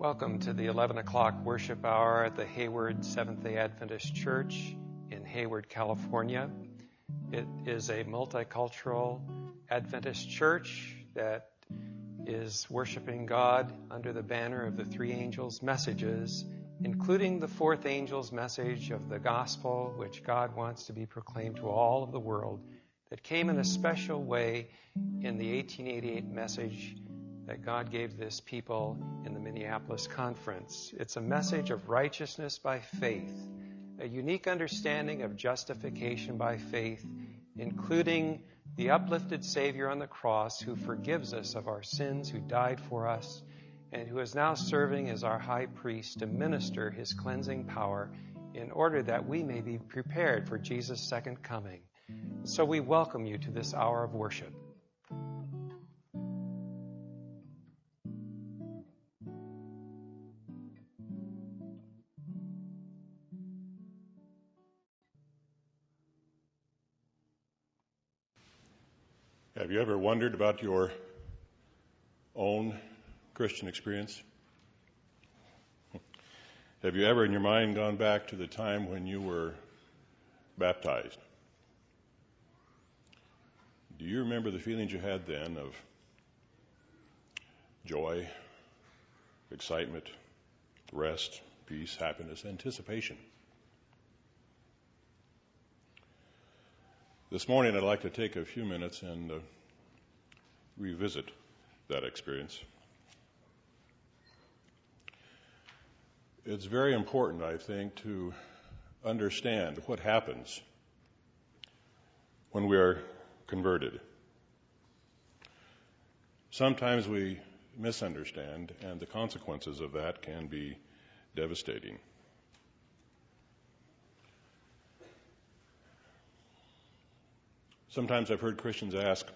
Welcome to the 11 o'clock worship hour at the Hayward Seventh-day Adventist Church in Hayward, California. It is a multicultural Adventist church that is worshiping God under the banner of the three angels' messages, including the fourth angel's message of the gospel, which God wants to be proclaimed to all of the world, that came in a special way in the 1888 message that God gave this people in the Minneapolis Conference. It's a message of righteousness by faith, a unique understanding of justification by faith, including the uplifted Savior on the cross who forgives us of our sins, who died for us, and who is now serving as our high priest to minister his cleansing power in order that we may be prepared for Jesus' second coming. So we welcome you to this hour of worship. Have you ever wondered about your own Christian experience? Have you ever in your mind gone back to the time when you were baptized? Do you remember the feelings you had then of joy, excitement, rest, peace, happiness, anticipation? This morning I'd like to take a few minutes and revisit that experience. It's very important, I think, to understand what happens when we are converted. Sometimes we misunderstand, and the consequences of that can be devastating. Sometimes I've heard Christians ask,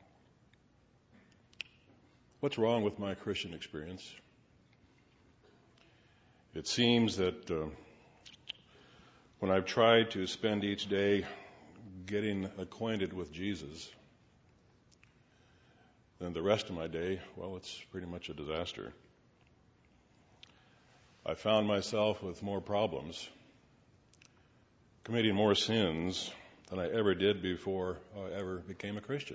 what's wrong with my Christian experience? It seems that when I've tried to spend each day getting acquainted with Jesus, then the rest of my day, well, it's pretty much a disaster. I found myself with more problems, committing more sins than I ever did before I ever became a Christian.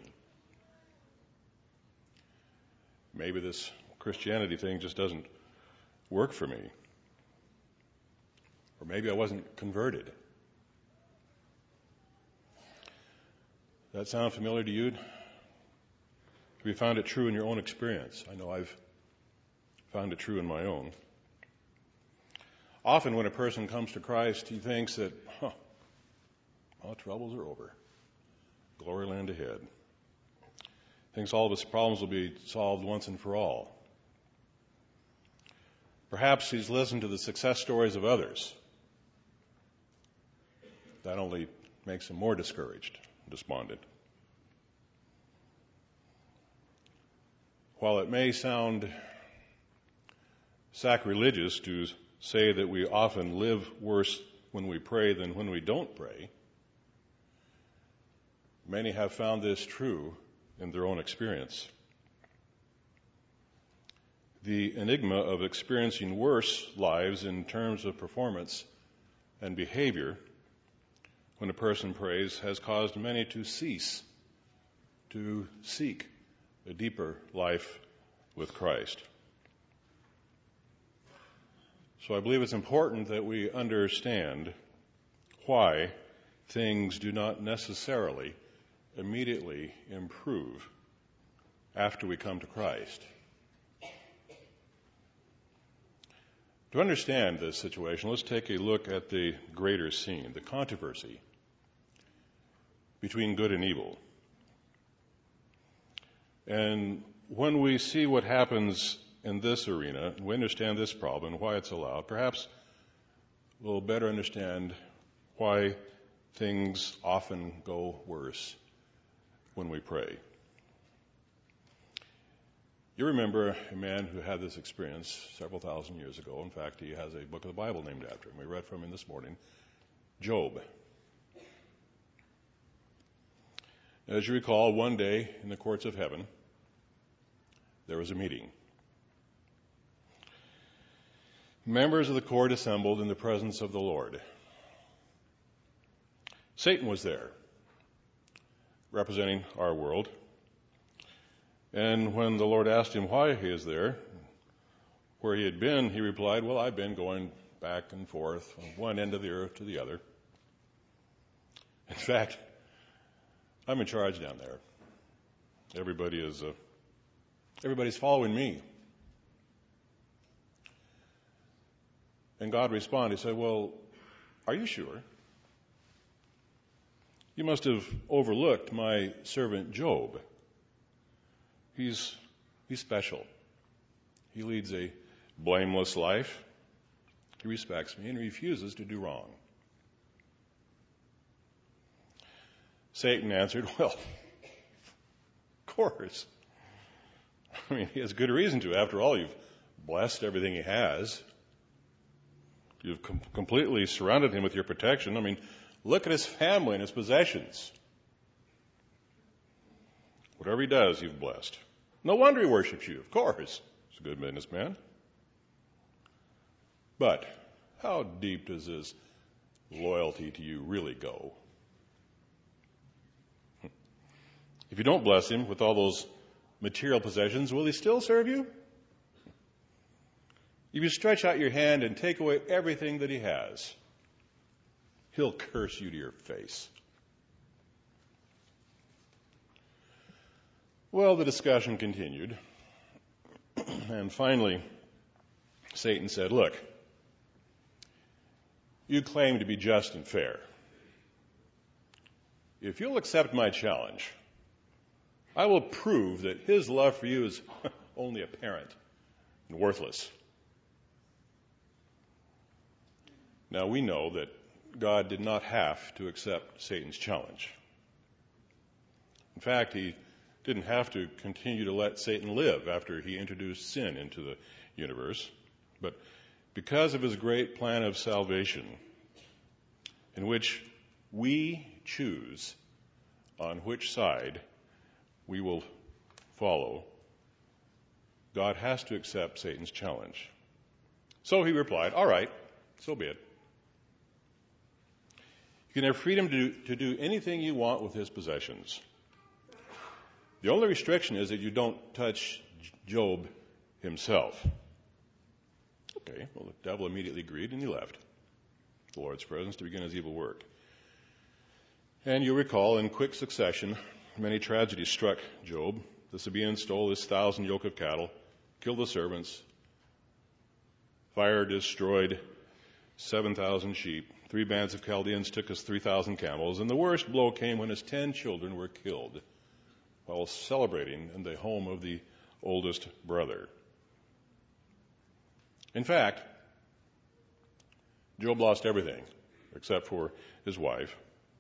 Maybe this Christianity thing just doesn't work for me. Or maybe I wasn't converted. Does that sound familiar to you? Have you found it true in your own experience? I know I've found it true in my own. Often when a person comes to Christ, he thinks that, all troubles are over. Glory land ahead. Thinks all of his problems will be solved once and for all. Perhaps he's listened to the success stories of others. That only makes him more discouraged, despondent. While it may sound sacrilegious to say that we often live worse when we pray than when we don't pray, many have found this true in their own experience. The enigma of experiencing worse lives in terms of performance and behavior when a person prays has caused many to cease to seek a deeper life with Christ. So I believe it's important that we understand why things do not necessarily immediately improve after we come to Christ. To understand this situation, let's take a look at the greater scene, the controversy between good and evil. And when we see what happens in this arena, we understand this problem and why it's allowed, perhaps we'll better understand why things often go worse when we pray. You remember a man who had this experience several thousand years ago. In fact, he has a book of the Bible named after him. We read from him this morning, Job. As you recall, one day in the courts of heaven, there was a meeting. members of the court assembled in the presence of the Lord. Satan was there, representing our world. And when the Lord asked him why he is there, where he had been, he replied, well, I've been going back and forth from one end of the earth to the other. In fact, I'm in charge down there. Everybody's following me. And God responded, he said, well, are you sure? You must have overlooked my servant Job. He's special. He leads a blameless life. He respects me and refuses to do wrong. Satan answered, well, of course. I mean, he has good reason to. After all, you've blessed everything he has. You've completely surrounded him with your protection. I mean, look at his family and his possessions. Whatever he does, you've blessed. No wonder he worships you, of course. He's a good businessman. But how deep does his loyalty to you really go? If you don't bless him with all those material possessions, will he still serve you? If you stretch out your hand and take away everything that he has, he'll curse you to your face. Well, the discussion continued. And finally, Satan said, look, you claim to be just and fair. If you'll accept my challenge, I will prove that his love for you is only apparent and worthless. Now, we know that God did not have to accept Satan's challenge. In fact, he didn't have to continue to let Satan live after he introduced sin into the universe. But because of his great plan of salvation, in which we choose on which side we will follow, God has to accept Satan's challenge. So he replied, all right, so be it. You can have freedom to do anything you want with his possessions. The only restriction is that you don't touch Job himself. Okay, well, the devil immediately agreed and he left the Lord's presence to begin his evil work. And you recall, in quick succession, many tragedies struck Job. The Sabaeans stole his 1,000 yoke of cattle, killed the servants. Fire destroyed 7,000 sheep. 3 bands of Chaldeans took his 3,000 camels. And the worst blow came when his 10 children were killed while celebrating in the home of the oldest brother. In fact, Job lost everything except for his wife.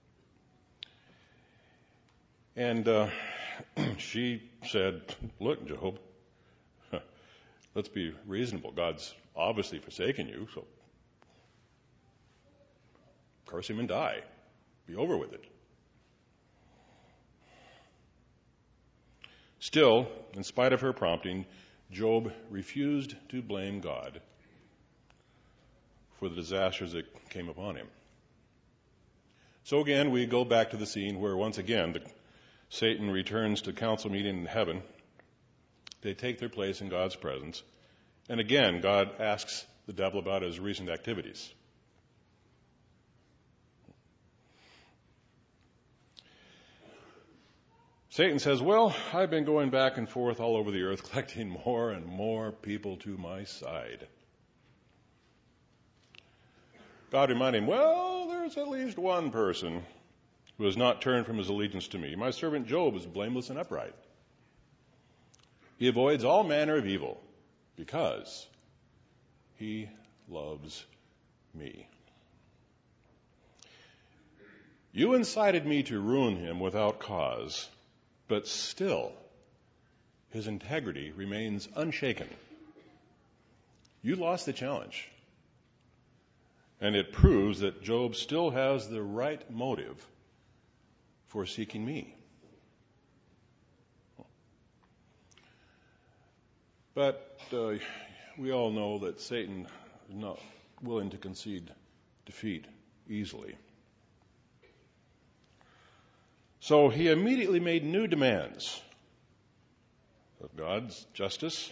And she said, look, Job, let's be reasonable. God's obviously forsaken you, so curse him and die. Be over with it. Still, in spite of her prompting, Job refused to blame God for the disasters that came upon him. So again, we go back to the scene where once again Satan returns to council meeting in heaven. They take their place in God's presence. And again, God asks the devil about his recent activities. Satan says, well, I've been going back and forth all over the earth, collecting more and more people to my side. God reminded him, well, there's at least one person who has not turned from his allegiance to me. My servant Job is blameless and upright. He avoids all manner of evil because he loves me. You incited me to ruin him without cause, but still his integrity remains unshaken. You lost the challenge. And it proves that Job still has the right motive for seeking me. But we all know that Satan not willing to concede defeat easily. So he immediately made new demands of God's justice.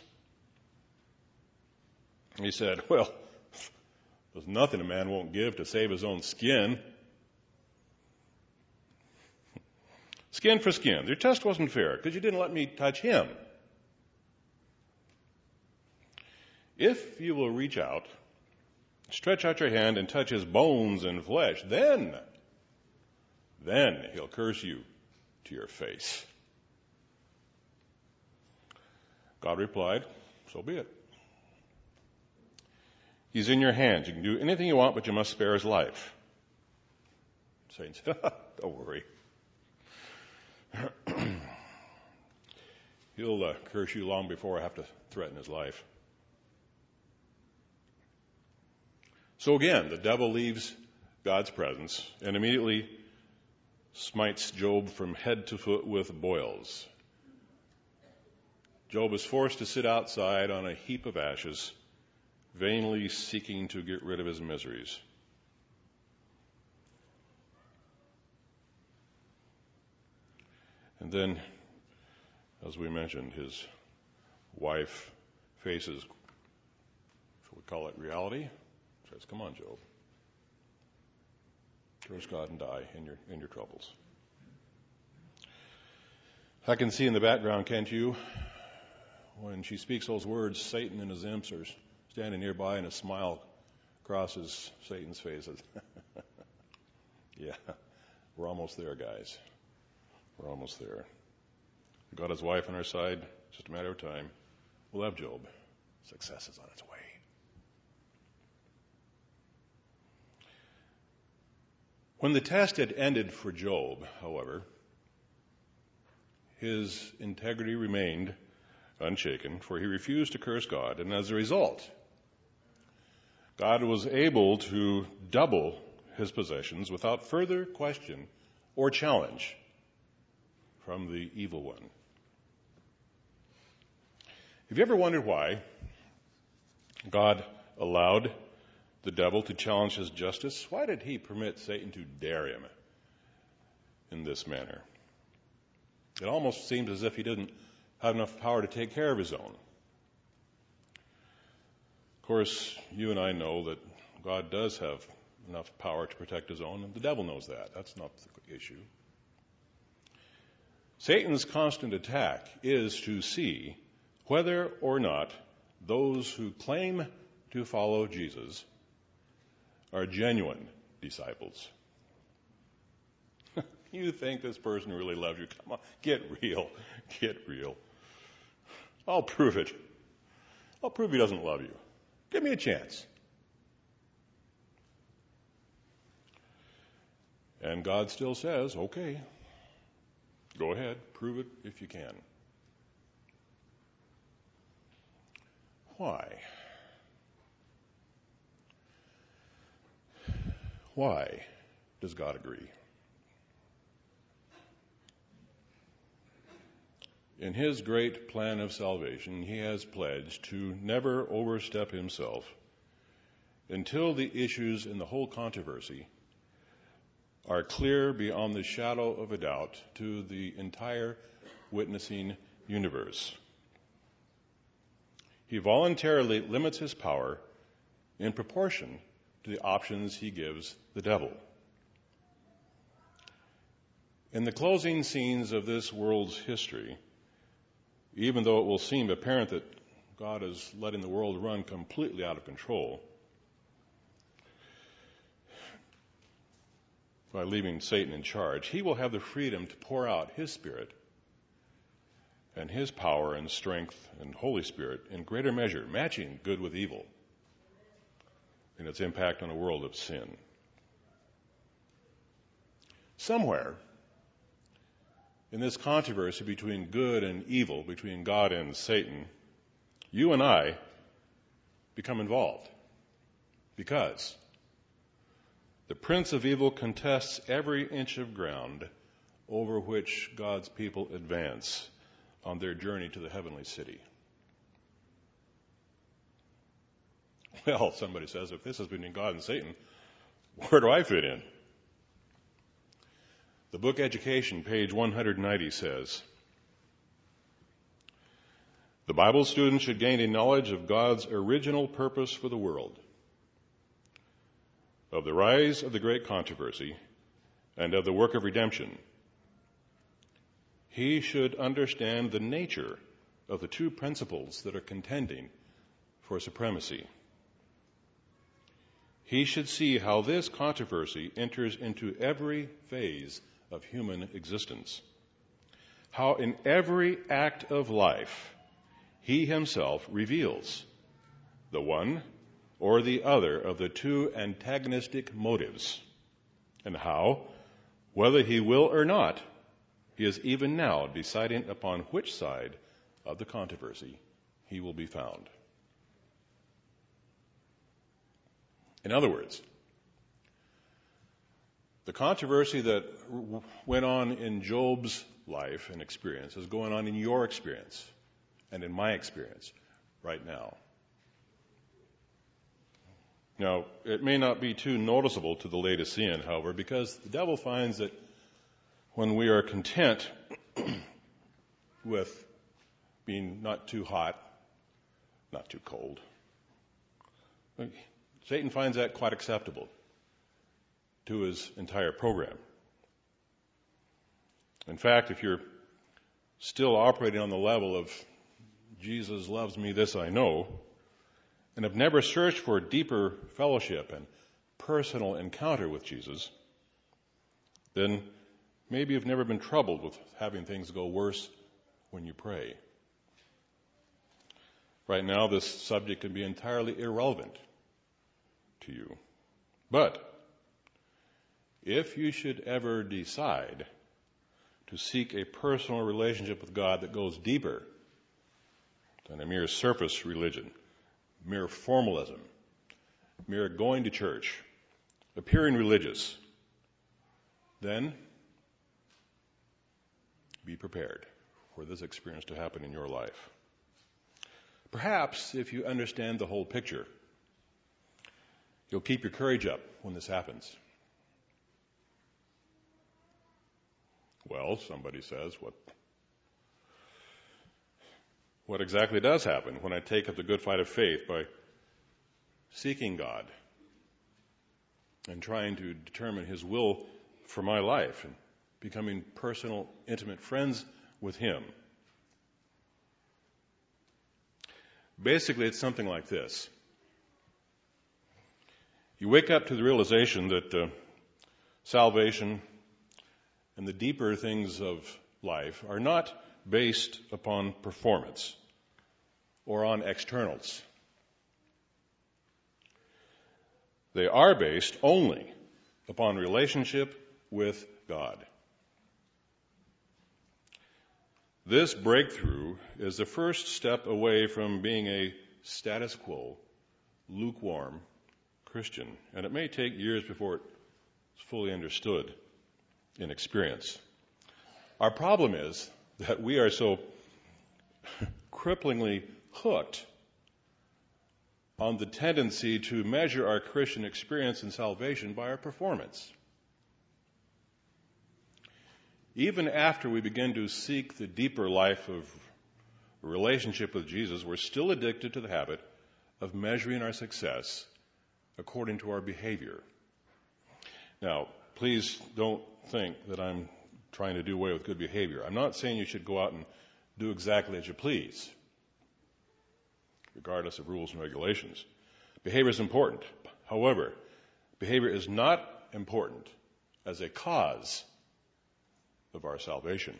He said, well, there's nothing a man won't give to save his own skin. Skin for skin. Your test wasn't fair because you didn't let me touch him. If you will reach out, stretch out your hand and touch his bones and flesh, then he'll curse you to your face. God replied, so be it. He's in your hands. You can do anything you want, but you must spare his life. Satan said, don't worry. He'll curse you long before I have to threaten his life. So again, the devil leaves God's presence and immediately smites Job from head to foot with boils. Job is forced to sit outside on a heap of ashes, vainly seeking to get rid of his miseries. And then, as we mentioned, his wife faces, shall we call it reality? Says, come on, Job. Curse God and die in your troubles. I can see in the background, can't you? When she speaks those words, Satan and his imps are standing nearby and a smile crosses Satan's face. Yeah, we're almost there, guys. We're almost there. We've got his wife on our side. It's just a matter of time. We'll have Job. Success is on its way. When the test had ended for Job, however, his integrity remained unshaken, for he refused to curse God, and as a result, God was able to double his possessions without further question or challenge from the evil one. Have you ever wondered why God allowed the devil to challenge his justice? Why did he permit Satan to dare him in this manner? It almost seems as if he didn't have enough power to take care of his own. Of course, you and I know that God does have enough power to protect his own, and the devil knows that. That's not the issue. Satan's constant attack is to see whether or not those who claim to follow Jesus are genuine disciples. You think this person really loves you? Come on, get real. Get real. I'll prove it. I'll prove he doesn't love you. Give me a chance. And God still says, okay, go ahead, prove it if you can. Why? Why does God agree? In his great plan of salvation, he has pledged to never overstep himself until the issues in the whole controversy are clear beyond the shadow of a doubt to the entire witnessing universe. He voluntarily limits his power in proportion to the options he gives the devil. In the closing scenes of this world's history, even though it will seem apparent that God is letting the world run completely out of control by leaving Satan in charge, he will have the freedom to pour out his Spirit and his power and strength and Holy Spirit in greater measure, matching good with evil in its impact on a world of sin. Somewhere in this controversy between good and evil, between God and Satan, you and I become involved because the prince of evil contests every inch of ground over which God's people advance on their journey to the heavenly city. Well, somebody says, if this is between God and Satan, where do I fit in? The book Education, page 190 says, the Bible student should gain a knowledge of God's original purpose for the world, of the rise of the great controversy, and of the work of redemption. He should understand the nature of the two principles that are contending for supremacy. He should see how this controversy enters into every phase of human existence, how in every act of life he himself reveals the one or the other of the two antagonistic motives, and how, whether he will or not, he is even now deciding upon which side of the controversy he will be found. In other words, the controversy that went on in Job's life and experience is going on in your experience and in my experience right now. Now, it may not be too noticeable to the Laodicean, however, because the devil finds that when we are content with being not too hot, not too cold, Satan finds that quite acceptable to his entire program. In fact, if you're still operating on the level of Jesus loves me, this I know, and have never searched for deeper fellowship and personal encounter with Jesus, then maybe you've never been troubled with having things go worse when you pray. Right now, this subject can be entirely irrelevant to you. But if you should ever decide to seek a personal relationship with God that goes deeper than a mere surface religion, mere formalism, mere going to church, appearing religious, then be prepared for this experience to happen in your life. Perhaps if you understand the whole picture, you'll keep your courage up when this happens. Well, somebody says, what exactly does happen when I take up the good fight of faith by seeking God and trying to determine His will for my life and becoming personal, intimate friends with Him? Basically, it's something like this. You wake up to the realization that salvation and the deeper things of life are not based upon performance or on externals. They are based only upon relationship with God. This breakthrough is the first step away from being a status quo, lukewarm Christian, and it may take years before it's fully understood in experience. Our problem is that we are so cripplingly hooked on the tendency to measure our Christian experience and salvation by our performance. Even after we begin to seek the deeper life of a relationship with Jesus, we're still addicted to the habit of measuring our success according to our behavior. Now, please don't think that I'm trying to do away with good behavior. I'm not saying you should go out and do exactly as you please, regardless of rules and regulations. Behavior is important. However, behavior is not important as a cause of our salvation,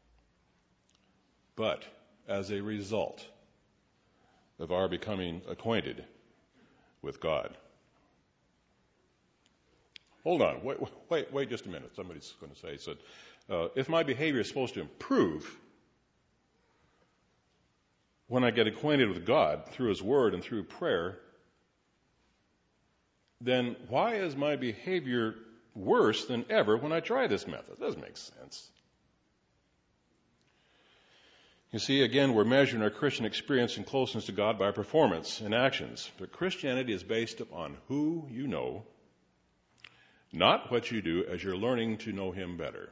but as a result of our becoming acquainted with God. Hold on, wait just a minute. Somebody's going to say, if my behavior is supposed to improve when I get acquainted with God through His Word and through prayer, then why is my behavior worse than ever when I try this method? It doesn't make sense. You see, again, we're measuring our Christian experience and closeness to God by performance and actions. But Christianity is based upon who you know, not what you do as you're learning to know Him better.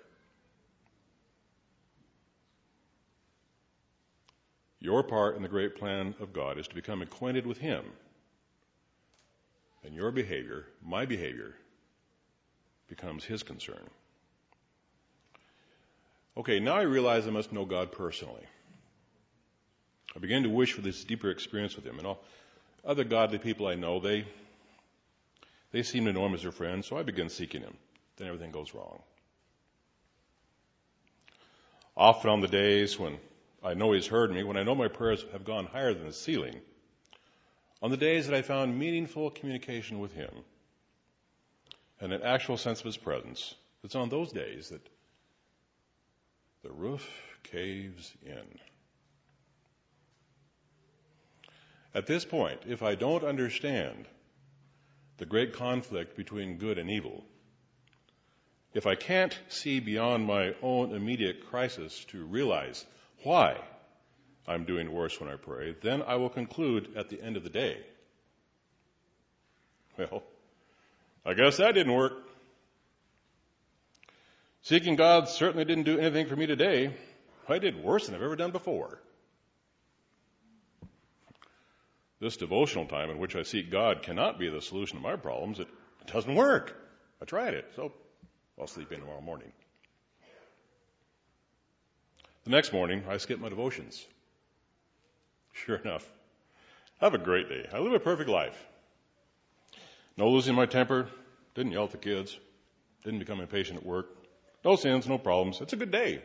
Your part in the great plan of God is to become acquainted with Him. And your behavior, my behavior, becomes His concern. Okay, now I realize I must know God personally. I begin to wish for this deeper experience with Him. And all other godly people I know, they seem to know Him as their friend, so I begin seeking Him. Then everything goes wrong. Often on the days when I know He's heard me, when I know my prayers have gone higher than the ceiling, on the days that I found meaningful communication with Him and an actual sense of His presence, it's on those days that the roof caves in. At this point, if I don't understand the great conflict between good and evil, if I can't see beyond my own immediate crisis to realize why I'm doing worse when I pray, then I will conclude at the end of the day, well, I guess that didn't work. Seeking God certainly didn't do anything for me today. I did worse than I've ever done before. This devotional time in which I seek God cannot be the solution to my problems. It doesn't work. I tried it, so I'll sleep in tomorrow morning. The next morning, I skip my devotions. Sure enough, I have a great day. I live a perfect life. No losing my temper, didn't yell at the kids, didn't become impatient at work, no sins, no problems. It's a good day.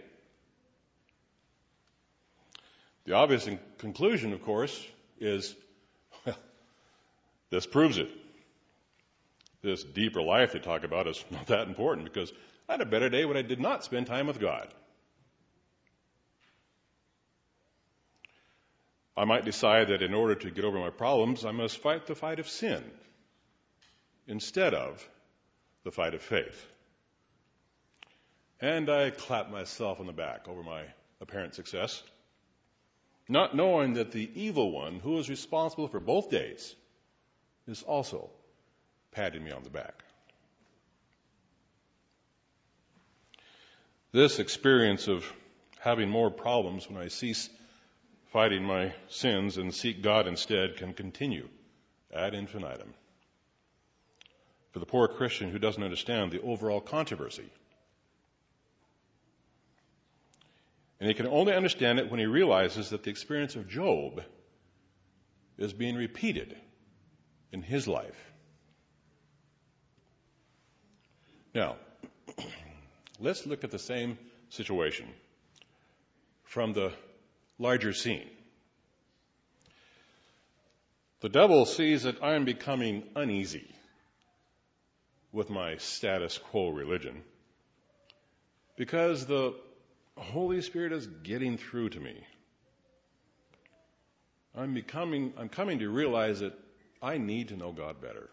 The obvious conclusion, of course, is, well, this proves it. This deeper life they talk about is not that important because I had a better day when I did not spend time with God. I might decide that in order to get over my problems, I must fight the fight of sin instead of the fight of faith. And I clap myself on the back over my apparent success, not knowing that the evil one, who is responsible for both days, is also patting me on the back. This experience of having more problems when I cease fighting my sins and seek God instead can continue ad infinitum. For the poor Christian who doesn't understand the overall controversy. And he can only understand it when he realizes that the experience of Job is being repeated in his life. Now, let's look at the same situation from the larger scene. The devil sees that I am becoming uneasy with my status quo religion because the Holy Spirit is getting through to me. I'm coming to realize that I need to know God better.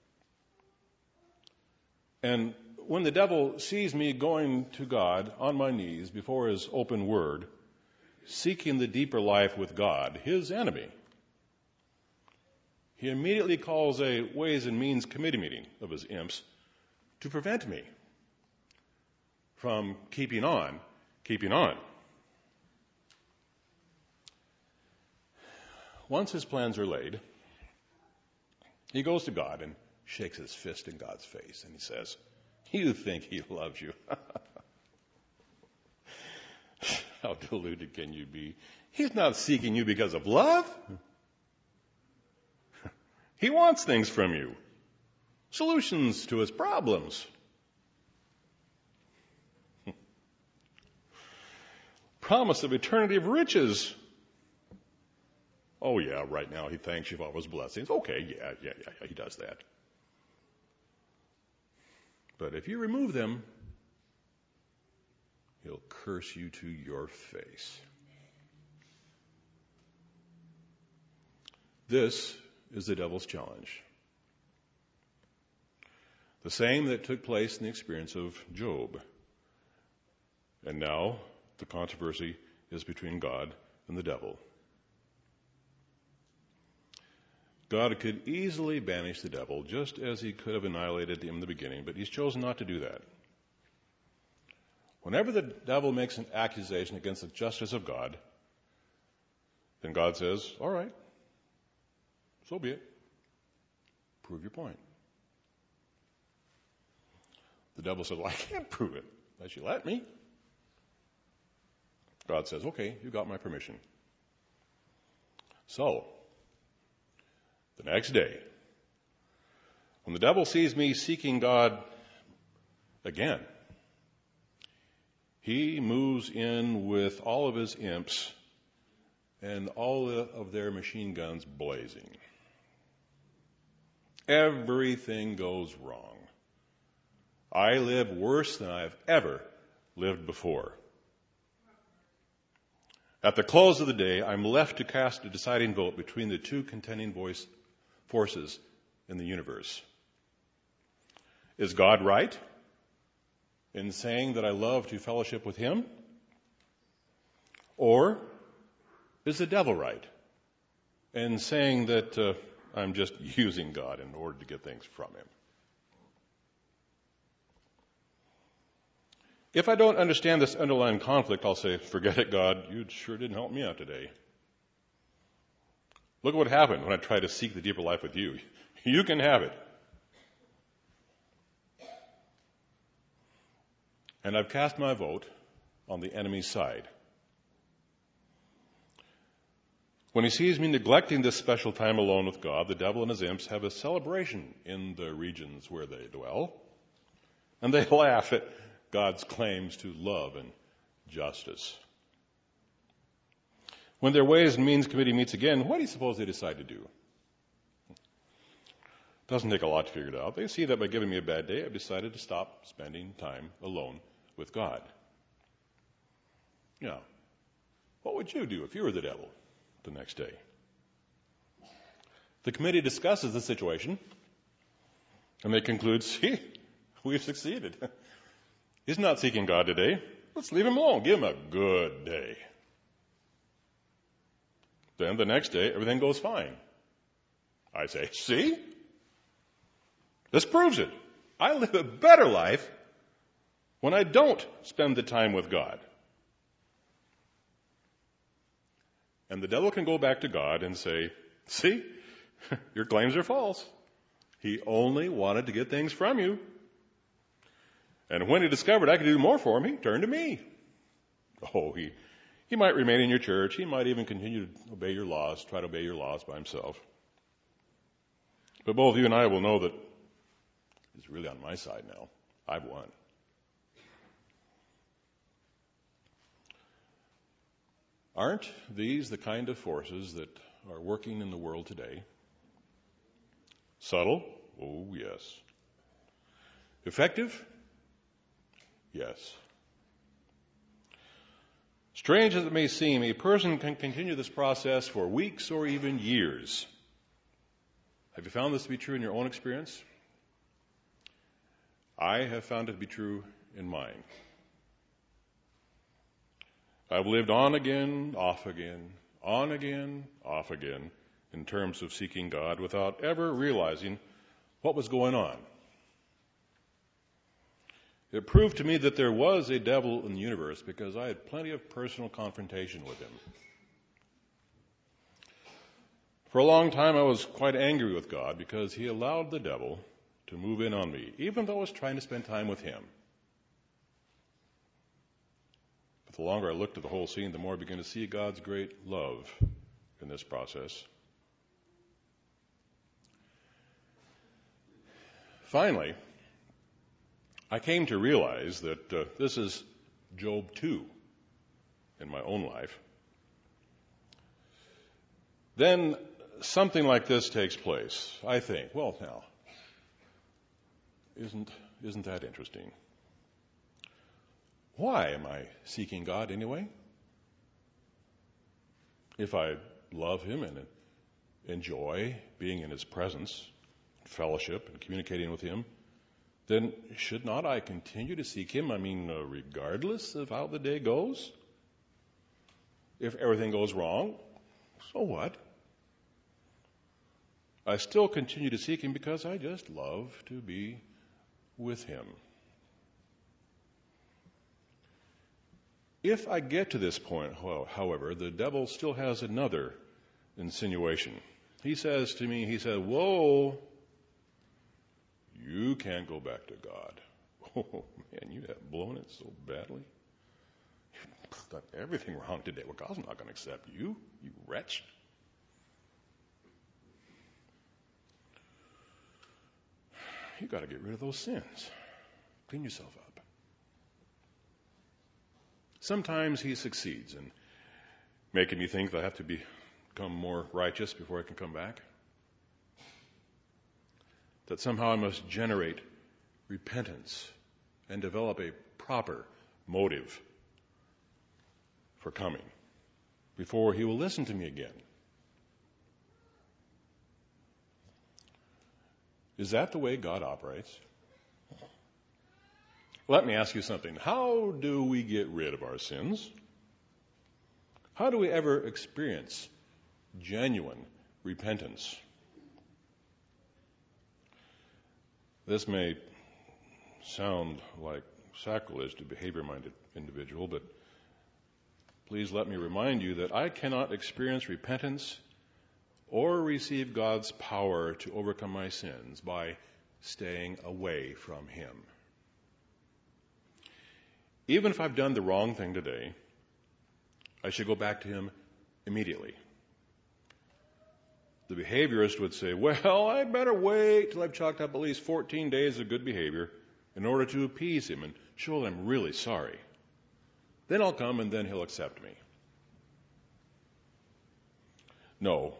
And when the devil sees me going to God on my knees before His open word, seeking the deeper life with God, His enemy, he immediately calls a Ways and Means Committee meeting of his imps to prevent me from keeping on. Once his plans are laid, he goes to God and shakes his fist in God's face, and he says, "You think He loves you? How deluded can you be? He's not seeking you because of love. He wants things from you, solutions to His problems. Promise of eternity of riches. Oh yeah, right now He thanks you for all His blessings. Okay, yeah, He does that. But if you remove them, He'll curse you to your face." This is the devil's challenge. The same that took place in the experience of Job. And now the controversy is between God and the devil. God could easily banish the devil, just as he could have annihilated him in the beginning, but he's chosen not to do that. Whenever the devil makes an accusation against the justice of God, then God says, all right, so be it. Prove your point. The devil says, well, I can't prove it unless you let me. God says, okay, you got my permission. So, the next day, when the devil sees me seeking God again, he moves in with all of his imps and all of their machine guns blazing. Everything goes wrong. I live worse than I've ever lived before. At the close of the day, I'm left to cast a deciding vote between the two contending forces in the universe. Is God right in saying that I love to fellowship with him? Or is the devil right in saying that I'm just using God in order to get things from him? If I don't understand this underlying conflict, I'll say, forget it, God. You sure didn't help me out today. Look at what happened when I tried to seek the deeper life with you. You can have it. And I've cast my vote on the enemy's side. When he sees me neglecting this special time alone with God, the devil and his imps have a celebration in the regions where they dwell. And they laugh at God's claims to love and justice. When their Ways and Means Committee meets again, what do you suppose they decide to do? Doesn't take a lot to figure it out. They see that by giving me a bad day, I've decided to stop spending time alone with God. Now, what would you do if you were the devil the next day? The committee discusses the situation, and they conclude, see, we've succeeded. He's not seeking God today. Let's leave him alone. Give him a good day. Then the next day, everything goes fine. I say, see? This proves it. I live a better life when I don't spend the time with God. And the devil can go back to God and say, see, your claims are false. He only wanted to get things from you. And when he discovered I could do more for him, he turned to me. Oh, he might remain in your church. He might even continue to obey your laws, try to obey your laws by himself. But both you and I will know that he's really on my side now. I've won. Aren't these the kind of forces that are working in the world today? Subtle? Oh, yes. Effective? Yes. Strange as it may seem, a person can continue this process for weeks or even years. Have you found this to be true in your own experience? I have found it to be true in mine. I've lived on again, off again, on again, off again, in terms of seeking God without ever realizing what was going on. It proved to me that there was a devil in the universe because I had plenty of personal confrontation with him. For a long time, I was quite angry with God because he allowed the devil to move in on me, even though I was trying to spend time with him. But the longer I looked at the whole scene, the more I began to see God's great love in this process. Finally, I came to realize that this is Job 2 in my own life. Then something like this takes place. I think, well, now, isn't that interesting? Why am I seeking God anyway? If I love him and enjoy being in his presence, fellowship, and communicating with him, then should not I continue to seek him? I mean, regardless of how the day goes? If everything goes wrong, so what? I still continue to seek him because I just love to be with him. If I get to this point, however, the devil still has another insinuation. He says to me, whoa, you can't go back to God. Oh, man, you have blown it so badly. You've done everything wrong today. Well, God's not going to accept you, you wretch. You've got to get rid of those sins. Clean yourself up. Sometimes he succeeds in making me think that I have to become more righteous before I can come back. That somehow I must generate repentance and develop a proper motive for coming before he will listen to me again. Is that the way God operates? Let me ask you something. How do we get rid of our sins? How do we ever experience genuine repentance? This may sound like sacrilege to a behavior-minded individual, but please let me remind you that I cannot experience repentance or receive God's power to overcome my sins by staying away from him. Even if I've done the wrong thing today, I should go back to him immediately. The behaviorist would say, well, I better wait till I've chalked up at least 14 days of good behavior in order to appease him and show that I'm really sorry. Then I'll come and then he'll accept me. No,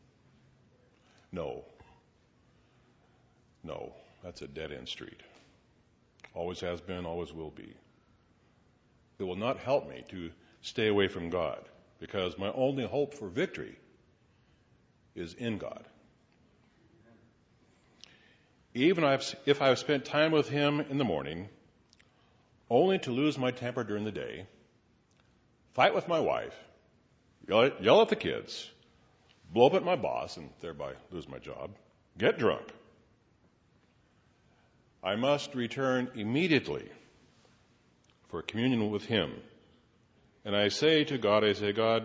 that's a dead-end street. Always has been, always will be. It will not help me to stay away from God because my only hope for victory is in God. Even if I've spent time with him in the morning, only to lose my temper during the day, fight with my wife, yell at the kids, blow up at my boss and thereby lose my job, get drunk, I must return immediately for communion with him. And I say to God, God,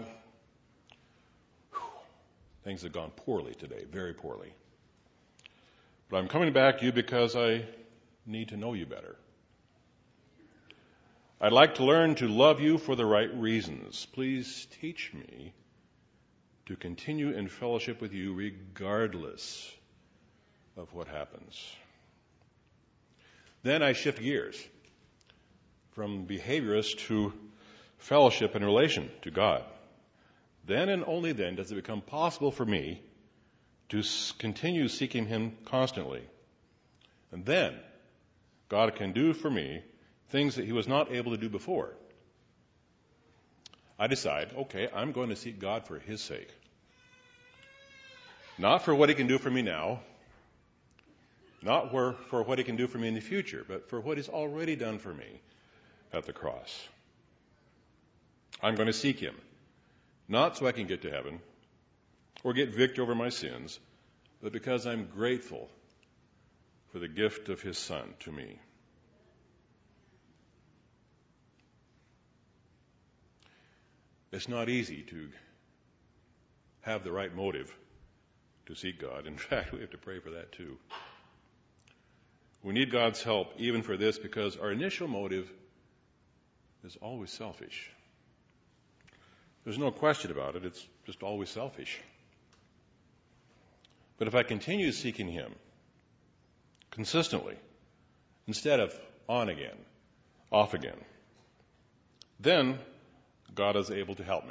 things have gone poorly today, very poorly. But I'm coming back to you because I need to know you better. I'd like to learn to love you for the right reasons. Please teach me to continue in fellowship with you regardless of what happens. Then I shift gears from behaviorist to fellowship and relation to God. Then and only then does it become possible for me to continue seeking him constantly. And then God can do for me things that he was not able to do before. I decide, okay, I'm going to seek God for his sake. Not for what he can do for me now, not for what he can do for me in the future, but for what he's already done for me at the cross. I'm going to seek him, not so I can get to heaven or get victory over my sins, but because I'm grateful for the gift of his Son to me. It's not easy to have the right motive to seek God. In fact, we have to pray for that too. We need God's help even for this because our initial motive is always selfish. There's no question about it. It's just always selfish. But if I continue seeking him consistently, instead of on again, off again, then God is able to help me.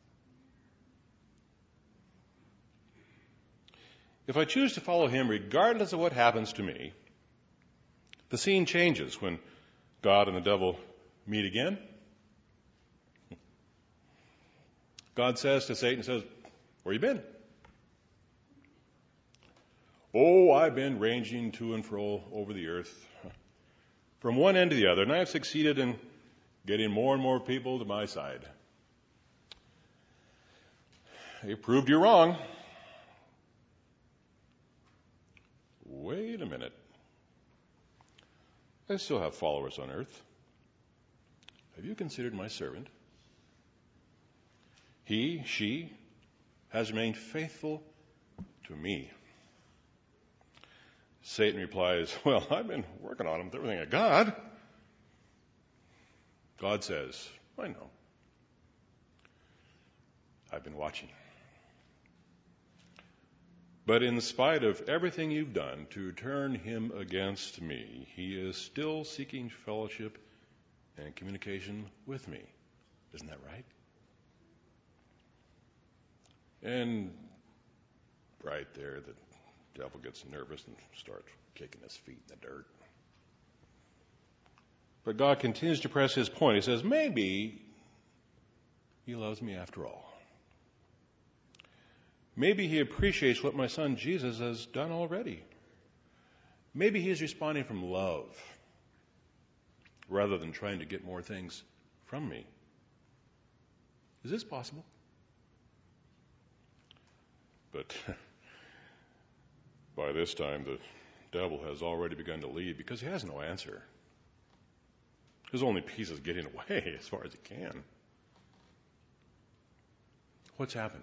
If I choose to follow him regardless of what happens to me, the scene changes when God and the devil meet again. God says to Satan, where you been? Oh, I've been ranging to and fro over the earth, from one end to the other, and I've succeeded in getting more and more people to my side. They proved you wrong. Wait a minute. I still have followers on earth. Have you considered my servant? He, she, has remained faithful to me. Satan replies, well, I've been working on him with everything I got. God says, I know. I've been watching. But in spite of everything you've done to turn him against me, he is still seeking fellowship and communication with me. Isn't that right? And right there, the devil gets nervous and starts kicking his feet in the dirt. But God continues to press his point. He says, maybe he loves me after all. Maybe he appreciates what my son Jesus has done already. Maybe he is responding from love rather than trying to get more things from me. Is this possible? But by this time, the devil has already begun to leave because he has no answer. His only peace is getting away as far as he can. What's happened?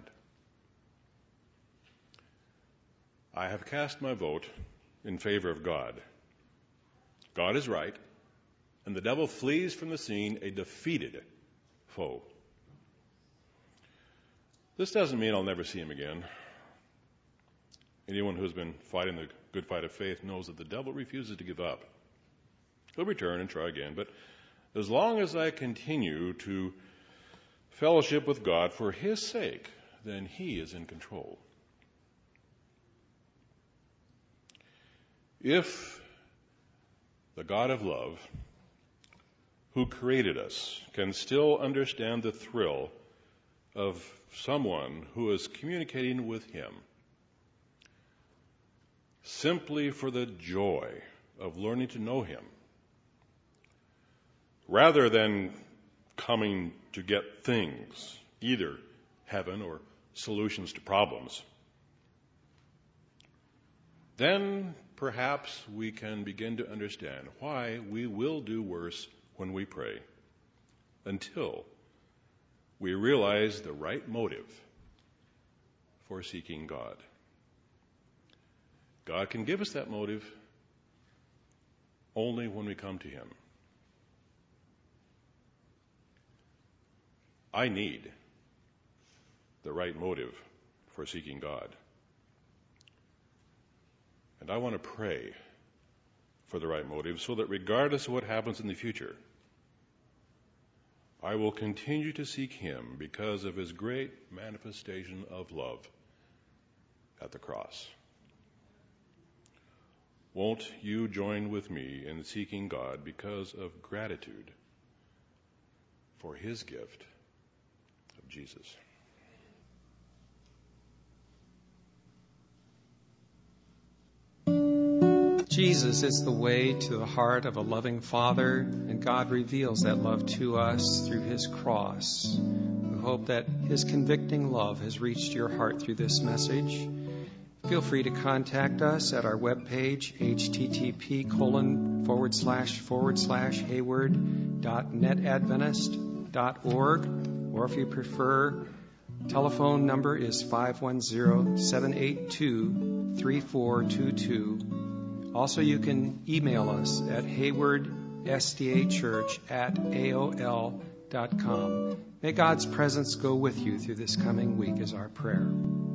I have cast my vote in favor of God. God is right, and the devil flees from the scene a defeated foe. This doesn't mean I'll never see him again. Anyone who has been fighting the good fight of faith knows that the devil refuses to give up. He'll return and try again, but as long as I continue to fellowship with God for his sake, then he is in control. If the God of love, who created us, can still understand the thrill of someone who is communicating with him simply for the joy of learning to know him, rather than coming to get things, either heaven or solutions to problems, then perhaps we can begin to understand why we will do worse when we pray until we realize the right motive for seeking God. God can give us that motive only when we come to him. I need the right motive for seeking God. And I want to pray for the right motive so that regardless of what happens in the future, I will continue to seek him because of his great manifestation of love at the cross. Won't you join with me in seeking God because of gratitude for his gift of Jesus? Jesus is the way to the heart of a loving Father, and God reveals that love to us through his cross. We hope that his convicting love has reached your heart through this message. Feel free to contact us at our webpage, http://hayward.netadventist.org, or if you prefer, telephone number is 510-782-3422. Also, you can email us at haywardstachurch@aol.com. May God's presence go with you through this coming week is our prayer.